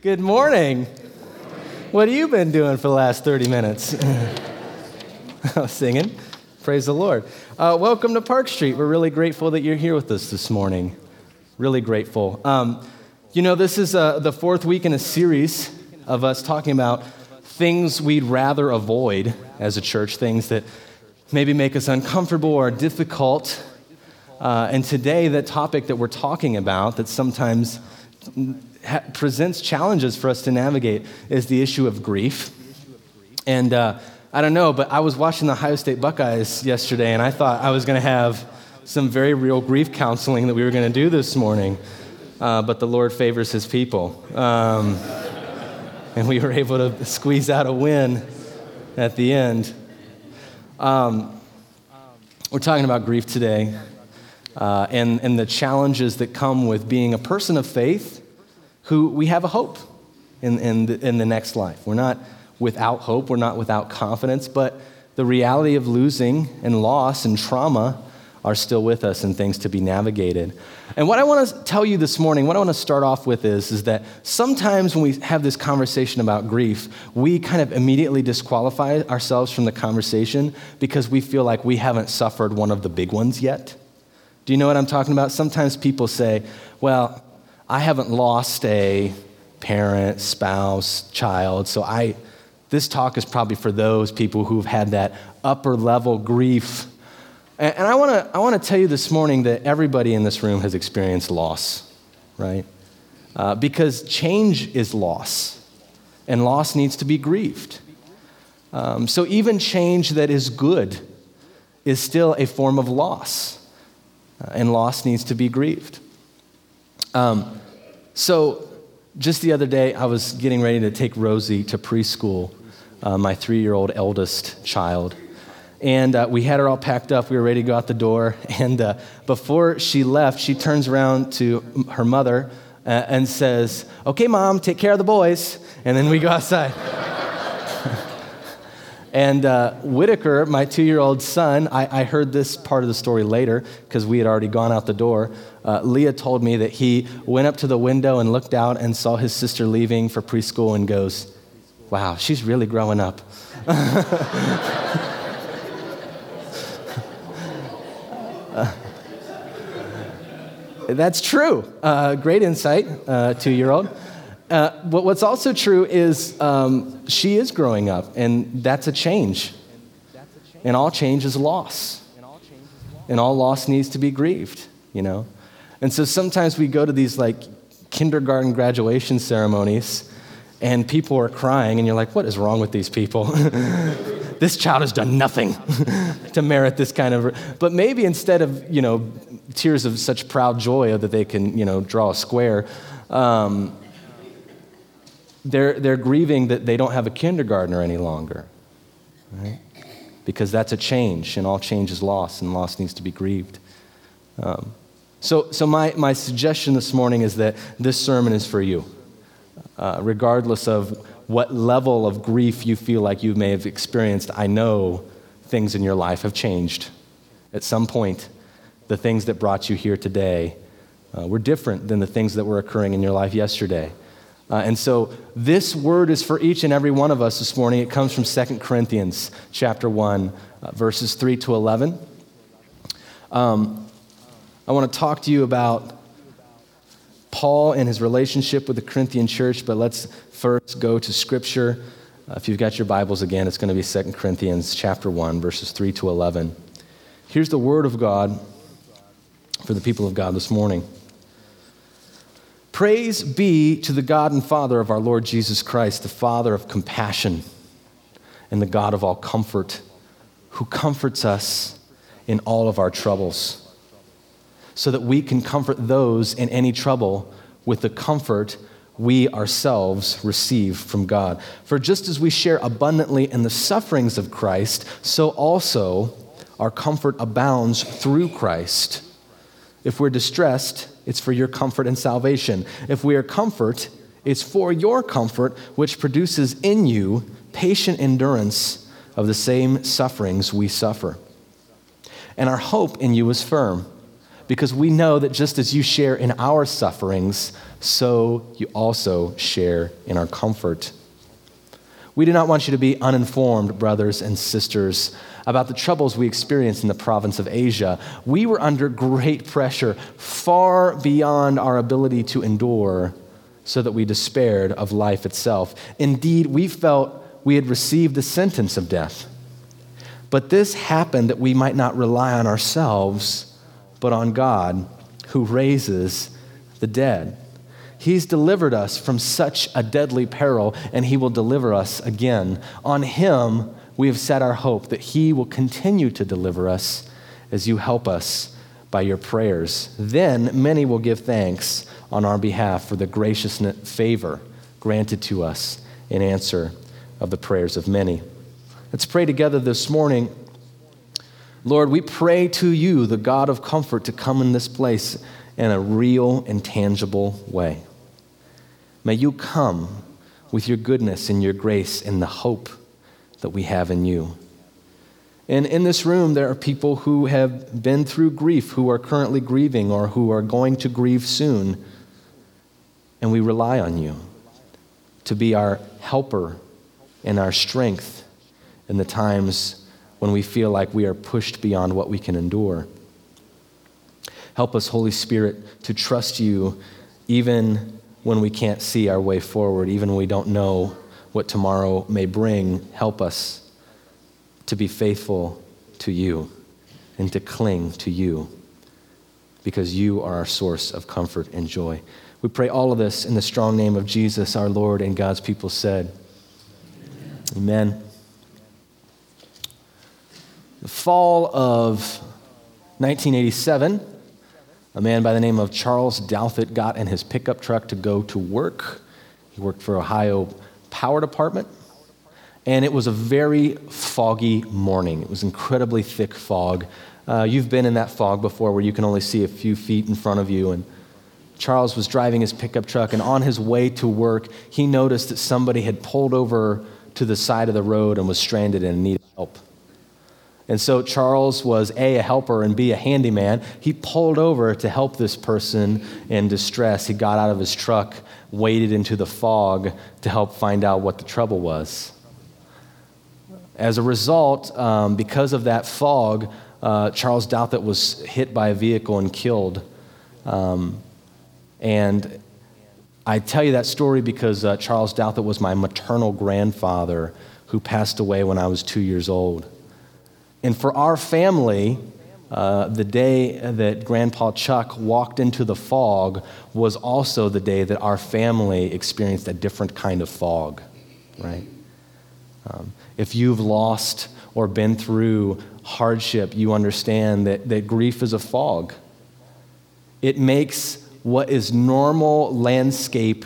Good morning. What have you been doing for the last 30 minutes? Singing. Praise the Lord. Welcome to Park Street. We're really grateful that you're here with us this morning. Really grateful. This is the fourth week in a series of us talking about things we'd rather avoid as a church, things that maybe make us uncomfortable or difficult. And today, the topic that we're talking about that sometimes presents challenges for us to navigate is the issue of grief. And I don't know, but I was watching the Ohio State Buckeyes yesterday, and I thought I was going to have some very real grief counseling that we were going to do this morning. But the Lord favors his people. And we were able to squeeze out a win at the end. We're talking about grief today and the challenges that come with being a person of faith who we have a hope in the next life. We're not without hope. We're not without confidence. But the reality of losing and loss and trauma are still with us and things to be navigated. And what I want to tell you this morning, what I want to start off with is that sometimes when we have this conversation about grief, we kind of immediately disqualify ourselves from the conversation because we feel like we haven't suffered one of the big ones yet. Do you know what I'm talking about? Sometimes people say, well, I haven't lost a parent, spouse, child, so this talk is probably for those people who've had that upper level grief. And I want to tell you this morning that everybody in this room has experienced loss, right? Because change is loss, and loss needs to be grieved. So even change that is good is still a form of loss, and loss needs to be grieved. So just the other day, I was getting ready to take Rosie to preschool, my 3-year-old eldest child. And we had her all packed up. We were ready to go out the door. And before she left, she turns around to her mother and says, "Okay, Mom, take care of the boys." And then we go outside. And Whitaker, my 2-year-old son, I heard this part of the story later because we had already gone out the door. Leah told me that he went up to the window and looked out and saw his sister leaving for preschool and goes, "Wow, she's really growing up." That's true. Great insight, 2-year-old. What's also true is she is growing up, and that's a change. And all change is loss. And all loss needs to be grieved, you know? And so sometimes we go to these like kindergarten graduation ceremonies, and people are crying, and you're like, what is wrong with these people? This child has done nothing to merit this kind of... But maybe instead of, tears of such proud joy that they can, draw a square, they're grieving that they don't have a kindergartner any longer, right? Because that's a change, and all change is loss, and loss needs to be grieved. So my suggestion this morning is that this sermon is for you, regardless of what level of grief you feel like you may have experienced. I know things in your life have changed. At some point, the things that brought you here today were different than the things that were occurring in your life yesterday. And so this word is for each and every one of us this morning. It comes from 2 Corinthians chapter 1, verses 3 to 11. I want to talk to you about Paul and his relationship with the Corinthian church, but let's first go to Scripture. If you've got your Bibles again, it's going to be 2 Corinthians chapter 1, verses 3 to 11. Here's the word of God for the people of God this morning. Praise be to the God and Father of our Lord Jesus Christ, the Father of compassion and the God of all comfort, who comforts us in all of our troubles, so that we can comfort those in any trouble with the comfort we ourselves receive from God. For just as we share abundantly in the sufferings of Christ, so also our comfort abounds through Christ. If we're distressed, it's for your comfort and salvation. If we are comfort, it's for your comfort, which produces in you patient endurance of the same sufferings we suffer. And our hope in you is firm, because we know that just as you share in our sufferings, so you also share in our comfort. We do not want you to be uninformed, brothers and sisters, about the troubles we experienced in the province of Asia. We were under great pressure, far beyond our ability to endure, so that we despaired of life itself. Indeed, we felt we had received the sentence of death. But this happened that we might not rely on ourselves, but on God, who raises the dead. He's delivered us from such a deadly peril, and he will deliver us again. On him, we have set our hope that he will continue to deliver us as you help us by your prayers. Then many will give thanks on our behalf for the gracious favor granted to us in answer of the prayers of many. Let's pray together this morning. Lord, we pray to you, the God of comfort, to come in this place in a real and tangible way. May you come with your goodness and your grace and the hope that we have in you. And in this room, there are people who have been through grief, who are currently grieving or who are going to grieve soon. And we rely on you to be our helper and our strength in the times when we feel like we are pushed beyond what we can endure. Help us, Holy Spirit, to trust you even when we can't see our way forward, even when we don't know what tomorrow may bring. Help us to be faithful to you and to cling to you, because you are our source of comfort and joy. We pray all of this in the strong name of Jesus, our Lord, and God's people said, Amen. The fall of 1987, a man by the name of Charles Douthit got in his pickup truck to go to work. He worked for Ohio Power Department, and it was a very foggy morning. It was incredibly thick fog. You've been in that fog before where you can only see a few feet in front of you, and Charles was driving his pickup truck, and on his way to work, he noticed that somebody had pulled over to the side of the road and was stranded and needed help. And so Charles was A, a helper, and B, a handyman. He pulled over to help this person in distress. He got out of his truck, waded into the fog to help find out what the trouble was. As a result, because of that fog, Charles Douthit was hit by a vehicle and killed. And I tell you that story because Charles Douthit was my maternal grandfather who passed away when I was 2 years old. And for our family, the day that Grandpa Chuck walked into the fog was also the day that our family experienced a different kind of fog, right? If you've lost or been through hardship, you understand that grief is a fog. It makes what is normal landscape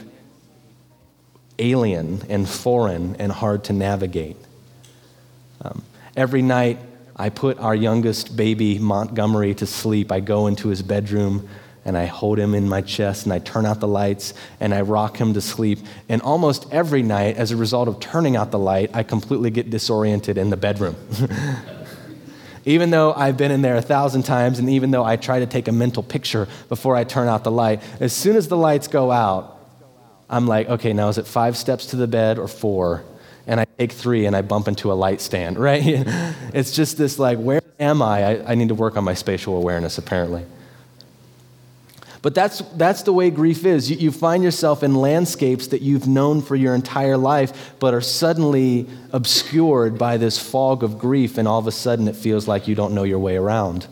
alien and foreign and hard to navigate. Every night, I put our youngest baby, Montgomery, to sleep. I go into his bedroom and I hold him in my chest and I turn out the lights and I rock him to sleep. And almost every night, as a result of turning out the light, I completely get disoriented in the bedroom. Even though I've been in there 1,000 times, and even though I try to take a mental picture before I turn out the light, as soon as the lights go out, I'm like, okay, now is it 5 steps to the bed or 4? And I take 3 and I bump into a light stand, right? It's just this like, where am I? I need to work on my spatial awareness, apparently. But that's the way grief is. You find yourself in landscapes that you've known for your entire life, but are suddenly obscured by this fog of grief, and all of a sudden it feels like you don't know your way around.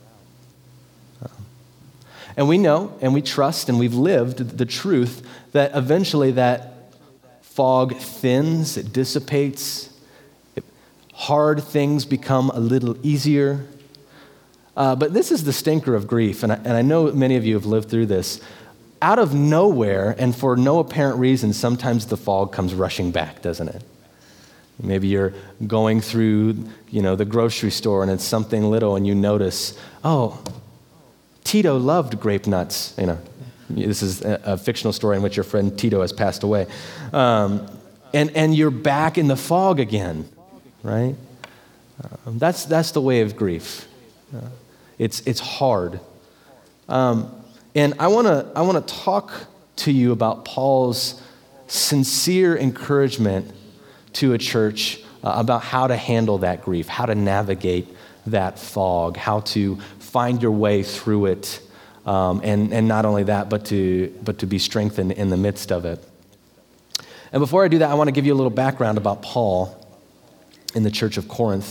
And we know, and we trust, and we've lived the truth that eventually that fog thins, it dissipates, hard things become a little easier. But this is the stinker of grief, and I know many of you have lived through this. Out of nowhere, and for no apparent reason, sometimes the fog comes rushing back, doesn't it? Maybe you're going through, the grocery store, and it's something little, and you notice, oh, Tito loved grape nuts, This is a fictional story in which your friend Tito has passed away. And you're back in the fog again, right? That's the way of grief. It's hard. And I want to talk to you about Paul's sincere encouragement to a church about how to handle that grief, how to navigate that fog, how to find your way through it, and not only that, but to be strengthened in the midst of it. And before I do that, I want to give you a little background about Paul in the church of Corinth.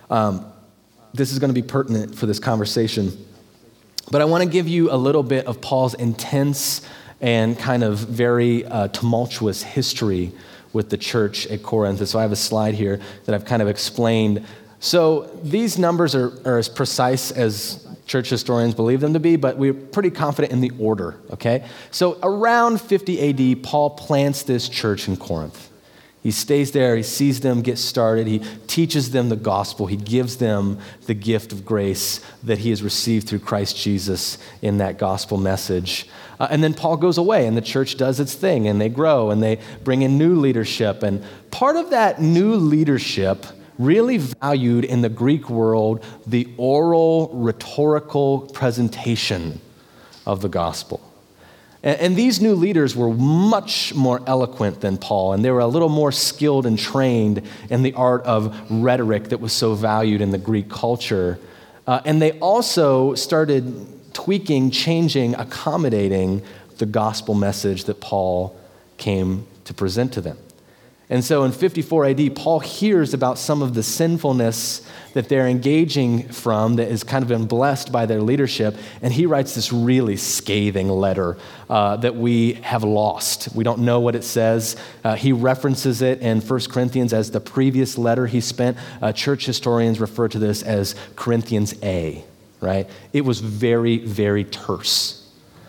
This is going to be pertinent for this conversation. But I want to give you a little bit of Paul's intense and kind of very tumultuous history with the church at Corinth. And so I have a slide here that I've kind of explained. So these numbers are as precise as church historians believe them to be, but we're pretty confident in the order, okay? So around 50 AD, Paul plants this church in Corinth. He stays there, he sees them get started, he teaches them the gospel, he gives them the gift of grace that he has received through Christ Jesus in that gospel message. And then Paul goes away and the church does its thing and they grow and they bring in new leadership. And part of that new leadership really valued in the Greek world the oral, rhetorical presentation of the gospel. And these new leaders were much more eloquent than Paul, and they were a little more skilled and trained in the art of rhetoric that was so valued in the Greek culture. And they also started tweaking, changing, accommodating the gospel message that Paul came to present to them. And so in 54 AD, Paul hears about some of the sinfulness that they're engaging from that has kind of been blessed by their leadership, and he writes this really scathing letter that we have lost. We don't know what it says. He references it in 1 Corinthians as the previous letter he spent. Church historians refer to this as Corinthians A, right? It was very, very terse.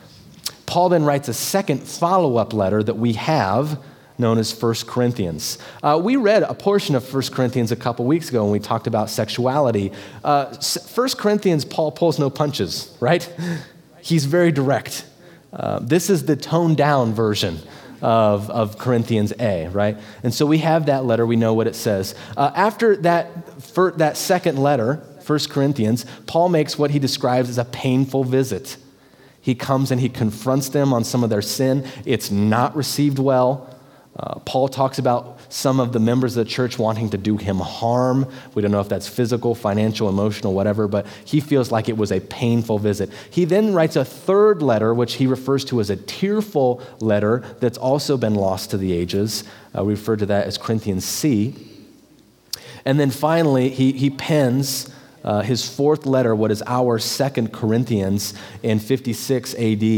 Paul then writes a second follow-up letter that we have, known as 1 Corinthians. We read a portion of 1 Corinthians a couple weeks ago when we talked about sexuality. 1 Corinthians, Paul pulls no punches, right? He's very direct. This is the toned down version of Corinthians A, right? And so we have that letter, we know what it says. After that second letter, 1 Corinthians, Paul makes what he describes as a painful visit. He comes and he confronts them on some of their sin. It's not received well. Paul talks about some of the members of the church wanting to do him harm. We don't know if that's physical, financial, emotional, whatever, but he feels like it was a painful visit. He then writes a third letter, which he refers to as a tearful letter that's also been lost to the ages. We refer to that as Corinthians C. And then finally, he pens his fourth letter, what is our 2 Corinthians in 56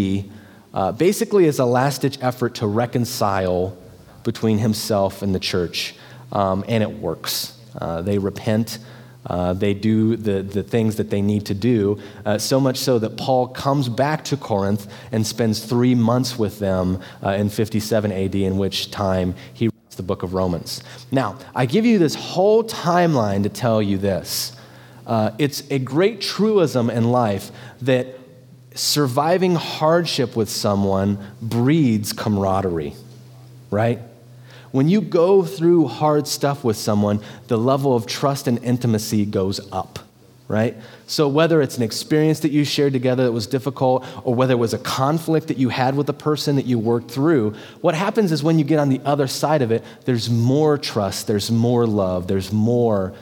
AD, basically as a last-ditch effort to reconcile between himself and the church, and it works. They repent. They do the things that they need to do, so much so that Paul comes back to Corinth and spends 3 months with them in 57 AD, in which time he writes the book of Romans. Now, I give you this whole timeline to tell you this. It's a great truism in life that surviving hardship with someone breeds camaraderie, right? When you go through hard stuff with someone, the level of trust and intimacy goes up, right? So whether it's an experience that you shared together that was difficult, or whether it was a conflict that you had with the person that you worked through, what happens is when you get on the other side of it, there's more trust, there's more love, there's more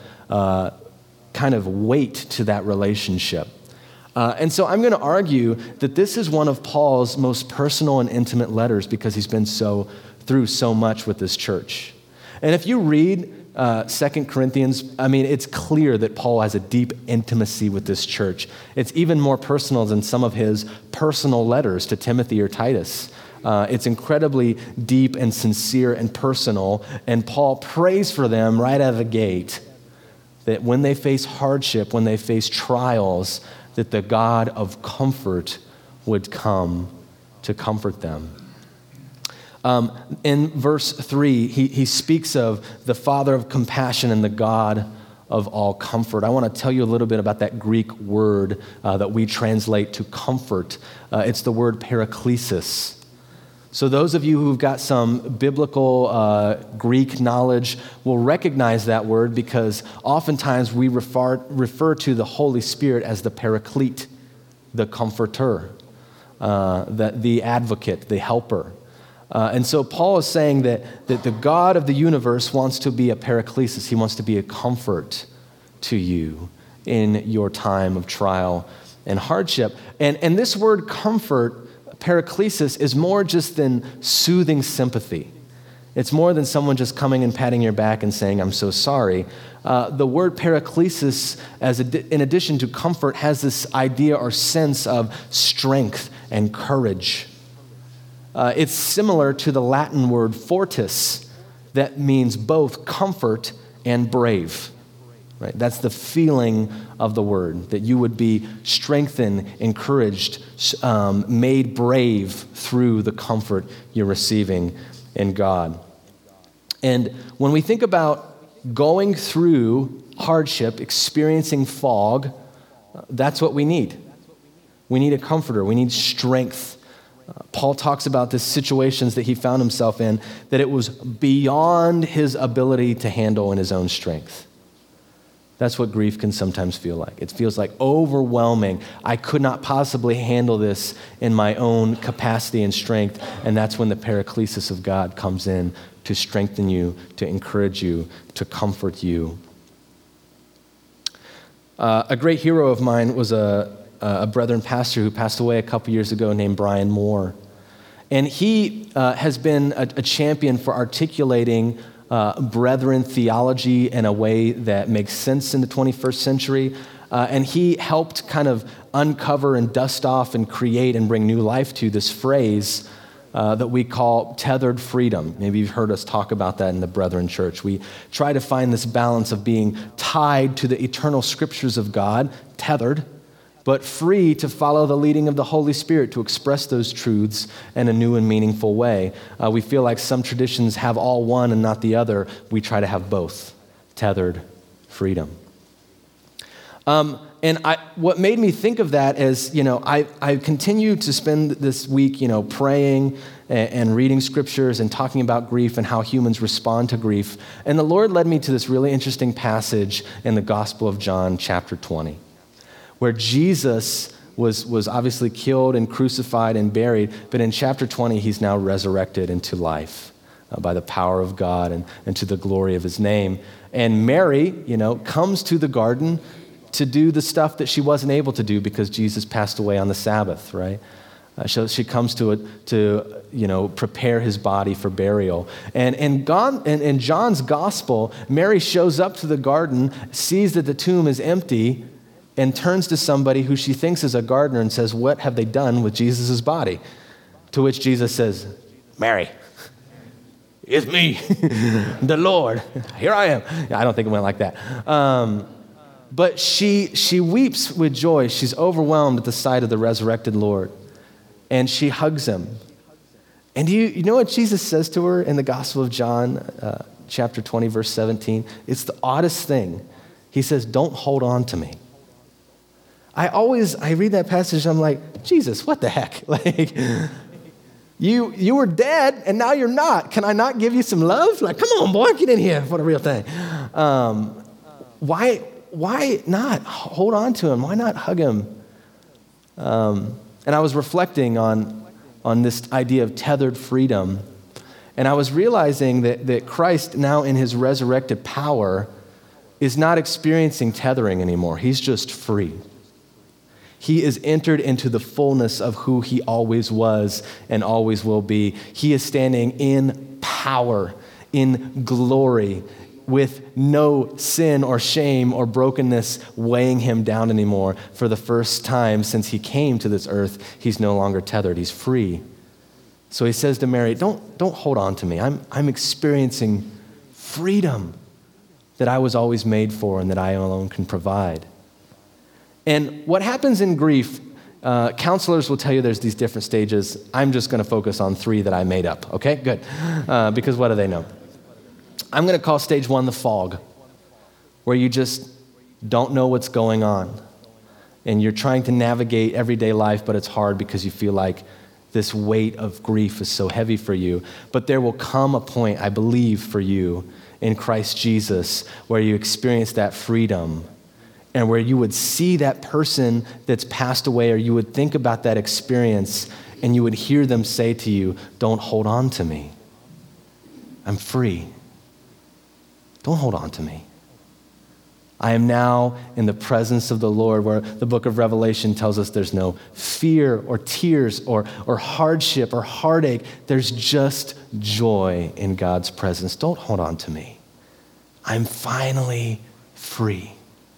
kind of weight to that relationship. And so I'm going to argue that this is one of Paul's most personal and intimate letters because he's been through so much with this church. And if you read 2 Corinthians, I mean, it's clear that Paul has a deep intimacy with this church. It's even more personal than some of his personal letters to Timothy or Titus. It's incredibly deep and sincere and personal, and Paul prays for them right out of the gate that when they face hardship, when they face trials, that the God of comfort would come to comfort them. In verse 3, he speaks of the Father of compassion and the God of all comfort. I want to tell you a little bit about that Greek word that we translate to comfort. It's the word paraklesis. So those of you who've got some biblical Greek knowledge will recognize that word because oftentimes we refer to the Holy Spirit as the Paraclete, the comforter, the advocate, the helper. And so Paul is saying that the God of the universe wants to be a paraklesis. He wants to be a comfort to you in your time of trial and hardship. And this word comfort, paraklesis, is more just than soothing sympathy. It's more than someone just coming and patting your back and saying, I'm so sorry. The word paraklesis, in addition to comfort, has this idea or sense of strength and courage. It's similar to the Latin word fortis, that means both comfort and brave. Right? That's the feeling of the word, that you would be strengthened, encouraged, made brave through the comfort you're receiving in God. And when we think about going through hardship, experiencing fog, that's what we need. We need a comforter. We need strength. Paul talks about the situations that he found himself in, that it was beyond his ability to handle in his own strength. That's what grief can sometimes feel like. It feels like overwhelming. I could not possibly handle this in my own capacity and strength, and that's when the paraklesis of God comes in to strengthen you, to encourage you, to comfort you. A great hero of mine was a brethren pastor who passed away a couple years ago named Brian Moore. And he has been a champion for articulating brethren theology in a way that makes sense in the 21st century. And he helped kind of uncover and dust off and create and bring new life to this phrase that we call tethered freedom. Maybe you've heard us talk about that in the Brethren Church. We try to find this balance of being tied to the eternal scriptures of God, tethered, but free to follow the leading of the Holy Spirit to express those truths in a new and meaningful way. We feel like some traditions have all one and not the other. We try to have both, tethered freedom. And what made me think of that is, I continue to spend this week, praying and reading scriptures and talking about grief and how humans respond to grief. And the Lord led me to this really interesting passage in the Gospel of John, chapter 20. Where Jesus was obviously killed and crucified and buried, but in chapter 20, he's now resurrected into life by the power of God and to the glory of his name. And Mary, comes to the garden to do the stuff that she wasn't able to do because Jesus passed away on the Sabbath, right? So she comes to it to prepare his body for burial. And in John's gospel, Mary shows up to the garden, sees that the tomb is empty, and turns to somebody who she thinks is a gardener and says, what have they done with Jesus' body? To which Jesus says, Mary, it's me, the Lord. Here I am. I don't think it went like that. But she weeps with joy. She's overwhelmed at the sight of the resurrected Lord. And she hugs him. And you know what Jesus says to her in the Gospel of John, chapter 20, verse 17? It's the oddest thing. He says, don't hold on to me. I read that passage, I'm like, Jesus, what the heck? Like, you were dead, and now you're not. Can I not give you some love? Like, come on, boy, get in here for the real thing. Why not hold on to him? Why not hug him? And I was reflecting on this idea of tethered freedom, and I was realizing that Christ, now in his resurrected power, is not experiencing tethering anymore. He's just free. He is entered into the fullness of who he always was and always will be. He is standing in power, in glory, with no sin or shame or brokenness weighing him down anymore. For the first time since he came to this earth, he's no longer tethered. He's free. So he says to Mary, don't hold on to me. I'm experiencing freedom that I was always made for and that I alone can provide. And what happens in grief, counselors will tell you there's these different stages. I'm just going to focus on 3 that I made up, okay? Good. Because what do they know? I'm going to call stage 1 the fog, where you just don't know what's going on. And you're trying to navigate everyday life, but it's hard because you feel like this weight of grief is so heavy for you. But there will come a point, I believe, for you in Christ Jesus, where you experience that freedom and where you would see that person that's passed away, or you would think about that experience and you would hear them say to you, don't hold on to me. I'm free. Don't hold on to me. I am now in the presence of the Lord, where the book of Revelation tells us there's no fear or tears or hardship or heartache. There's just joy in God's presence. Don't hold on to me. I'm finally free.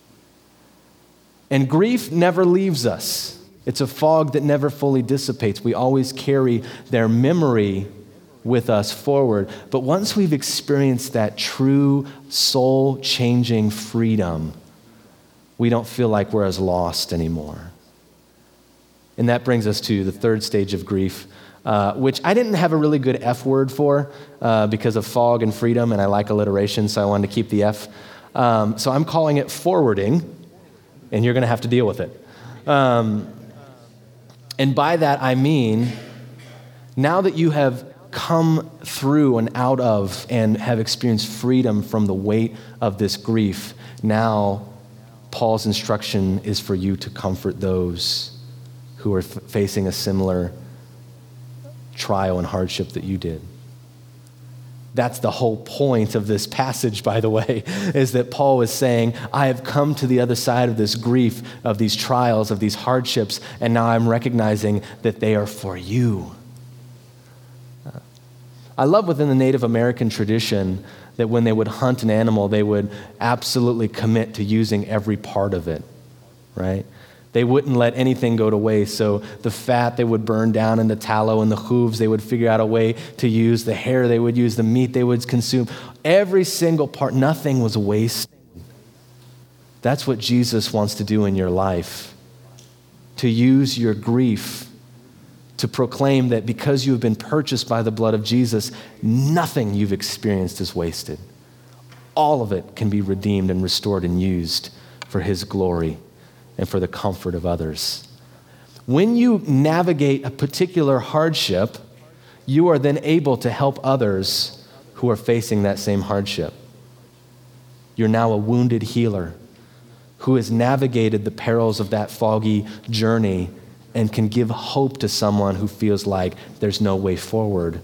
And grief never leaves us. It's a fog that never fully dissipates. We always carry their memory with us forward. But once we've experienced that true soul-changing freedom, we don't feel like we're as lost anymore. And that brings us to the third stage of grief, which I didn't have a really good F word for because of fog and freedom, and I like alliteration, so I wanted to keep the F. So I'm calling it forwarding, and you're going to have to deal with it. And by that I mean, now that you have come through and out of and have experienced freedom from the weight of this grief, now Paul's instruction is for you to comfort those who are facing a similar trial and hardship that you did. That's the whole point of this passage, by the way, is that Paul is saying, I have come to the other side of this grief, of these trials, of these hardships, and now I'm recognizing that they are for you. I love within the Native American tradition that when they would hunt an animal, they would absolutely commit to using every part of it, right? They wouldn't let anything go to waste. So the fat they would burn down, and the tallow and the hooves they would figure out a way to use. The hair they would use, the meat they would consume. Every single part, nothing was wasted. That's what Jesus wants to do in your life. To use your grief to proclaim that because you have been purchased by the blood of Jesus, nothing you've experienced is wasted. All of it can be redeemed and restored and used for his glory and for the comfort of others. When you navigate a particular hardship, you are then able to help others who are facing that same hardship. You're now a wounded healer who has navigated the perils of that foggy journey and can give hope to someone who feels like there's no way forward.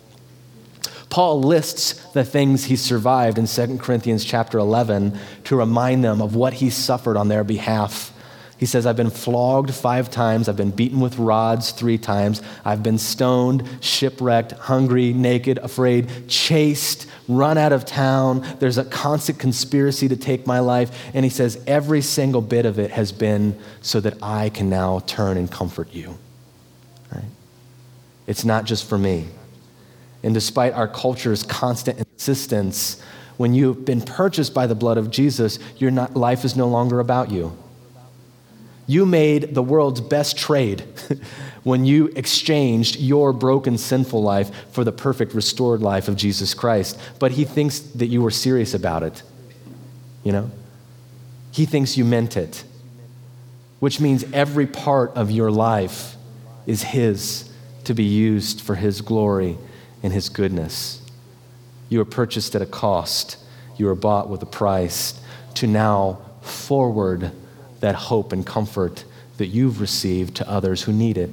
Paul lists the things he survived in 2 Corinthians chapter 11 to remind them of what he suffered on their behalf. He says, I've been flogged 5 times. I've been beaten with rods 3 times. I've been stoned, shipwrecked, hungry, naked, afraid, chased, run out of town. There's a constant conspiracy to take my life. And he says, every single bit of it has been so that I can now turn and comfort you. Right? It's not just for me. And despite our culture's constant insistence, when you've been purchased by the blood of Jesus, life is no longer about you. You made the world's best trade when you exchanged your broken, sinful life for the perfect, restored life of Jesus Christ. But he thinks that you were serious about it, you know? He thinks you meant it, which means every part of your life is his to be used for his glory and his goodness. You were purchased at a cost. You were bought with a price to now forward that hope and comfort that you've received to others who need it.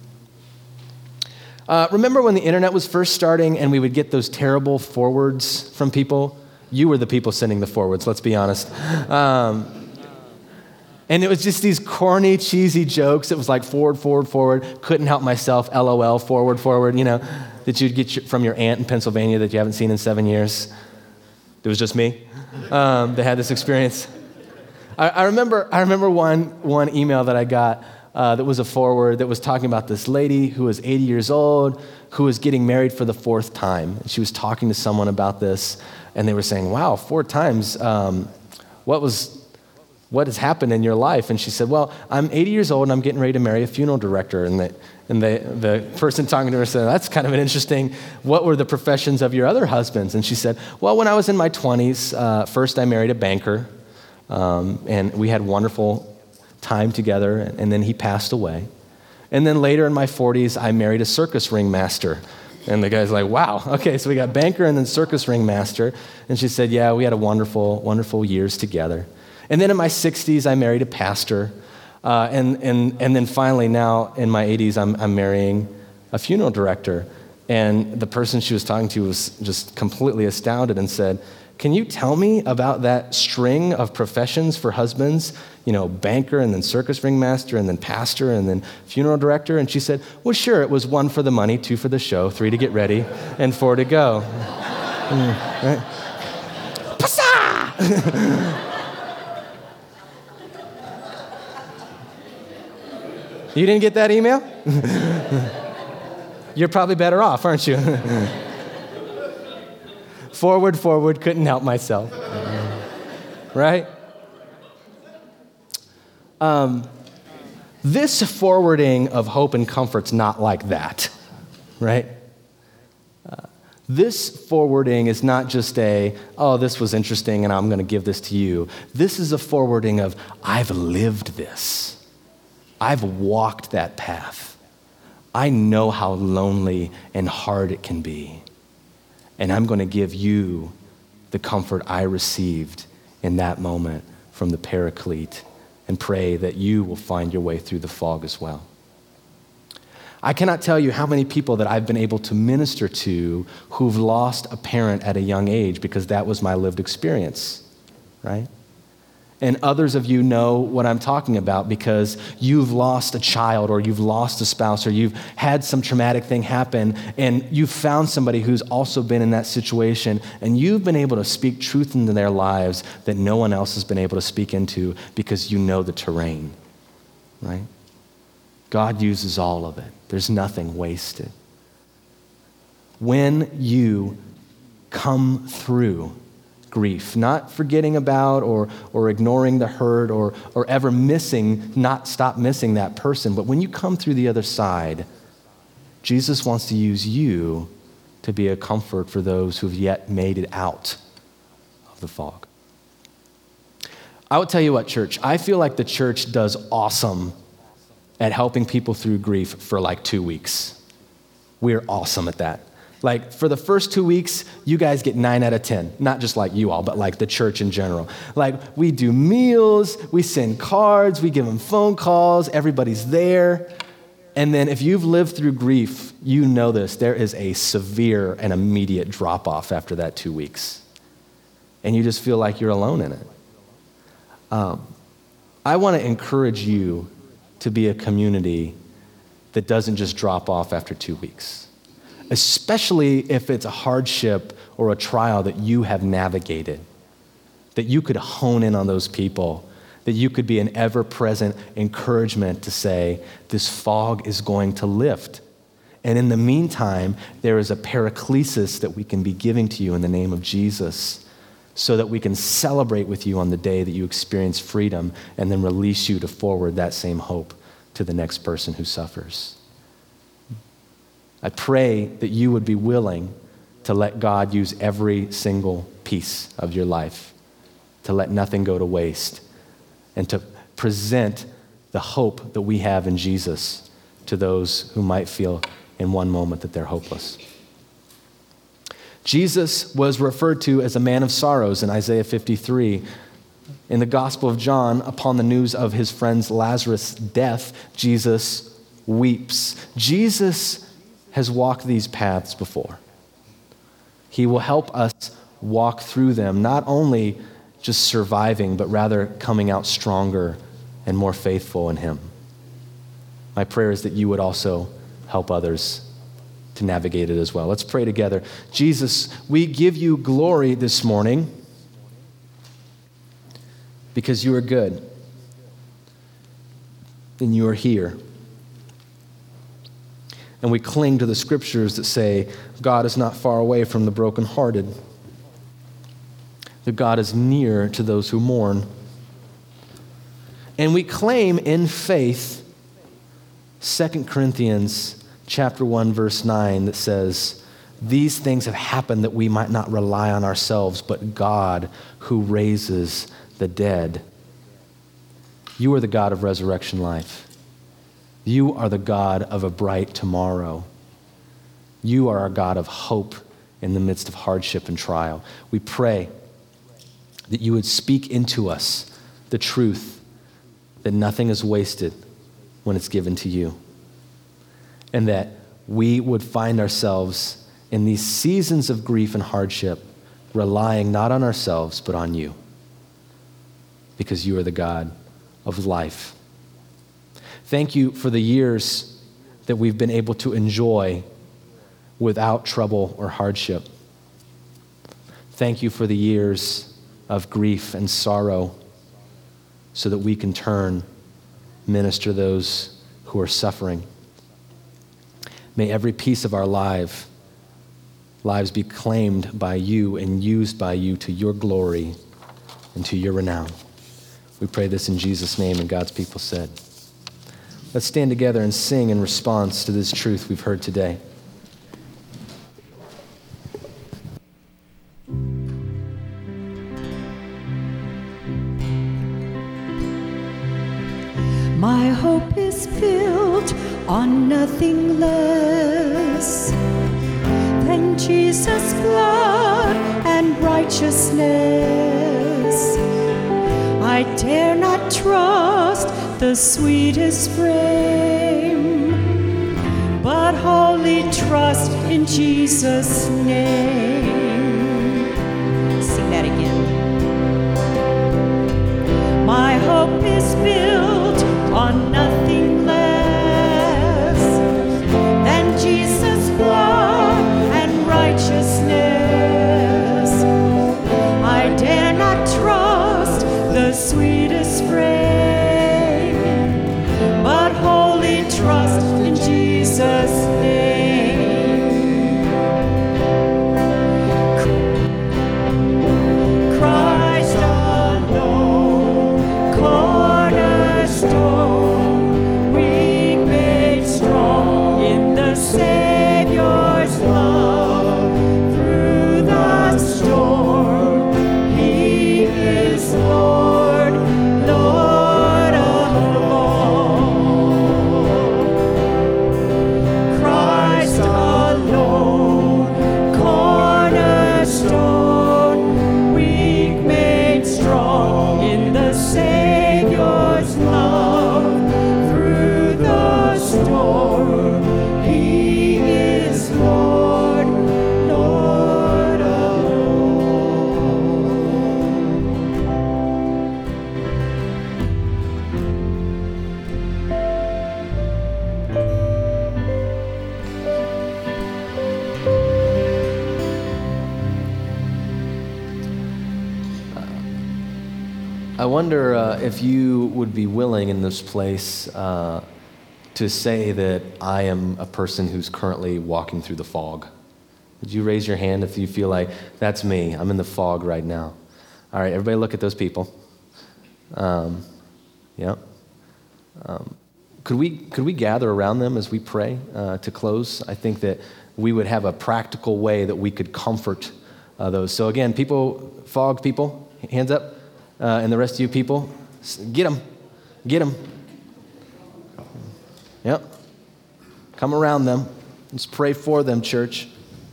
Remember when the internet was first starting and we would get those terrible forwards from people? You were the people sending the forwards, let's be honest. And it was just these corny, cheesy jokes. It was like forward, couldn't help myself, LOL, forward, you know, that you'd get from your aunt in Pennsylvania that you haven't seen in 7 years. It was just me that had this experience. I remember one email that I got that was a forward that was talking about this lady who was 80 years old who was getting married for the 4th time. And she was talking to someone about this, and they were saying, wow, 4 times, what has happened in your life? And she said, well, I'm 80 years old and I'm getting ready to marry a funeral director. And the person talking to her said, that's kind of an interesting, what were the professions of your other husbands? And she said, well, when I was in my 20s, first I married a banker. And we had wonderful time together, and then he passed away. And then later in my 40s, I married a circus ringmaster. And the guy's like, wow, okay, so we got banker and then circus ringmaster. And she said, yeah, we had a wonderful, wonderful years together. And then in my 60s, I married a pastor. And then finally now in my 80s, I'm marrying a funeral director. And the person she was talking to was just completely astounded and said, "Can you tell me about that string of professions for husbands? Banker and then circus ringmaster and then pastor and then funeral director?" And she said, "Well, sure, it was 1 for the money, 2 for the show, 3 to get ready, and 4 to go." Right? Passa! You didn't get that email? You're probably better off, aren't you? Forward, couldn't help myself. Right? This forwarding of hope and comfort's not like that, right? This forwarding is not just this was interesting and I'm going to give this to you. This is a forwarding of, I've lived this. I've walked that path. I know how lonely and hard it can be. And I'm going to give you the comfort I received in that moment from the Paraclete and pray that you will find your way through the fog as well. I cannot tell you how many people that I've been able to minister to who've lost a parent at a young age because that was my lived experience, right? And others of you know what I'm talking about because you've lost a child or you've lost a spouse or you've had some traumatic thing happen and you've found somebody who's also been in that situation and you've been able to speak truth into their lives that no one else has been able to speak into because you know the terrain, right? God uses all of it. There's nothing wasted. When you come through grief, not forgetting about or ignoring the hurt or ever stop missing that person, but when you come through the other side, Jesus wants to use you to be a comfort for those who've yet made it out of the fog. I will tell you what, church, I feel like the church does awesome at helping people through grief for like 2 weeks. We're awesome at that. Like for the first 2 weeks, you guys get 9 out of 10. Not just like you all, but like the church in general. Like we do meals, we send cards, we give them phone calls, everybody's there. And then if you've lived through grief, you know this, there is a severe and immediate drop off after that 2 weeks. And you just feel like you're alone in it. I want to encourage you to be a community that doesn't just drop off after 2 weeks, especially if it's a hardship or a trial that you have navigated, that you could hone in on those people, that you could be an ever-present encouragement to say, this fog is going to lift. And in the meantime, there is a paraclesis that we can be giving to you in the name of Jesus so that we can celebrate with you on the day that you experience freedom and then release you to forward that same hope to the next person who suffers. I pray that you would be willing to let God use every single piece of your life, to let nothing go to waste, and to present the hope that we have in Jesus to those who might feel in one moment that they're hopeless. Jesus was referred to as a man of sorrows in Isaiah 53. In the Gospel of John, upon the news of his friend's Lazarus' death, Jesus weeps. Jesus has walked these paths before. He will help us walk through them, not only just surviving, but rather coming out stronger and more faithful in him. My prayer is that you would also help others to navigate it as well. Let's pray together. Jesus, we give you glory this morning because you are good and you are here. And we cling to the scriptures that say God is not far away from the brokenhearted, that God is near to those who mourn. And we claim in faith 2 Corinthians chapter 1, verse 9, that says, these things have happened that we might not rely on ourselves, but God who raises the dead. You are the God of resurrection life. You are the God of a bright tomorrow. You are our God of hope in the midst of hardship and trial. We pray that you would speak into us the truth that nothing is wasted when it's given to you. And that we would find ourselves in these seasons of grief and hardship relying not on ourselves, but on you, because you are the God of life. Thank you for the years that we've been able to enjoy without trouble or hardship. Thank you for the years of grief and sorrow so that we can minister those who are suffering. May every piece of our lives be claimed by you and used by you to your glory and to your renown. We pray this in Jesus' name, and God's people said. Let's stand together and sing in response to this truth we've heard today. My hope is built on nothing less than Jesus' blood and righteousness. I dare not trust the sweetest frame, but wholly trust in Jesus' name. Sing that again. My hope is built on nothing less than Jesus' blood and righteousness. I dare not trust the sweetest frame, but wholly trust in Jesus' name. Christ alone, cornerstone, weak made strong in the Savior's love. Through the storm, He is Lord, Lord of all. Christ alone, cornerstone, weak made strong in the Savior's love. Through the storm, He is Lord, Lord of I wonder if you would be willing in this place to say that I am a person who's currently walking through the fog. Would you raise your hand if you feel like, that's me, I'm in the fog right now? All right, everybody look at those people. Yeah. Could we gather around them as we pray to close? I think that we would have a practical way that we could comfort those. So again, people, fog people, hands up. And the rest of you people, get them. Yep. Come around them. Let's pray for them, church.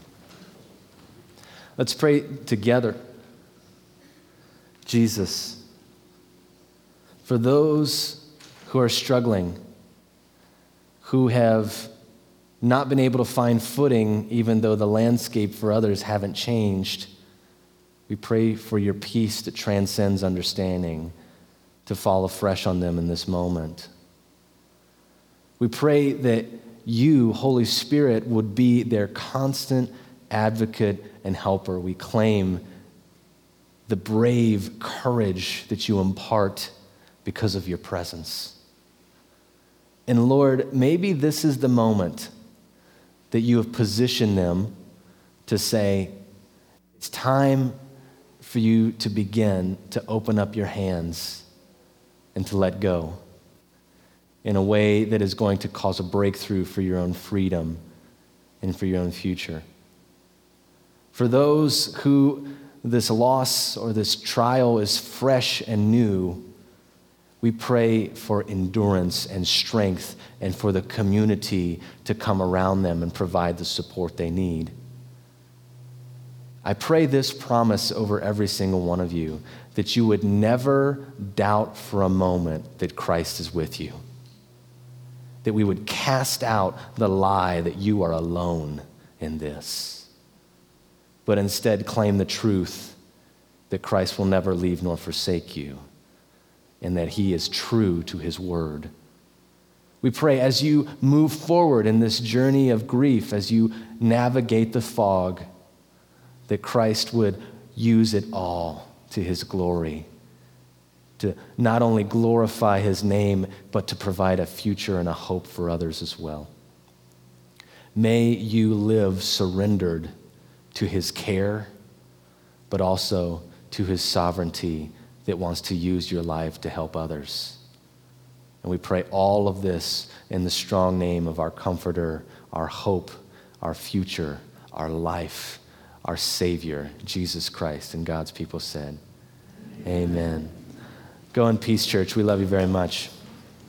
Let's pray together. Jesus, for those who are struggling, who have not been able to find footing even though the landscape for others haven't changed, we pray for your peace that transcends understanding to fall afresh on them in this moment. We pray that you, Holy Spirit, would be their constant advocate and helper. We claim the brave courage that you impart because of your presence. And Lord, maybe this is the moment that you have positioned them to say, it's time for you to begin to open up your hands and to let go in a way that is going to cause a breakthrough for your own freedom and for your own future. For those who this loss or this trial is fresh and new, we pray for endurance and strength and for the community to come around them and provide the support they need. I pray this promise over every single one of you, that you would never doubt for a moment that Christ is with you. That we would cast out the lie that you are alone in this, but instead claim the truth that Christ will never leave nor forsake you, and that he is true to his word. We pray as you move forward in this journey of grief, as you navigate the fog, that Christ would use it all to his glory, to not only glorify his name, but to provide a future and a hope for others as well. May you live surrendered to his care, but also to his sovereignty that wants to use your life to help others. And we pray all of this in the strong name of our comforter, our hope, our future, our life, our Savior, Jesus Christ. And God's people said, Amen. Go in peace, church. We love you very much.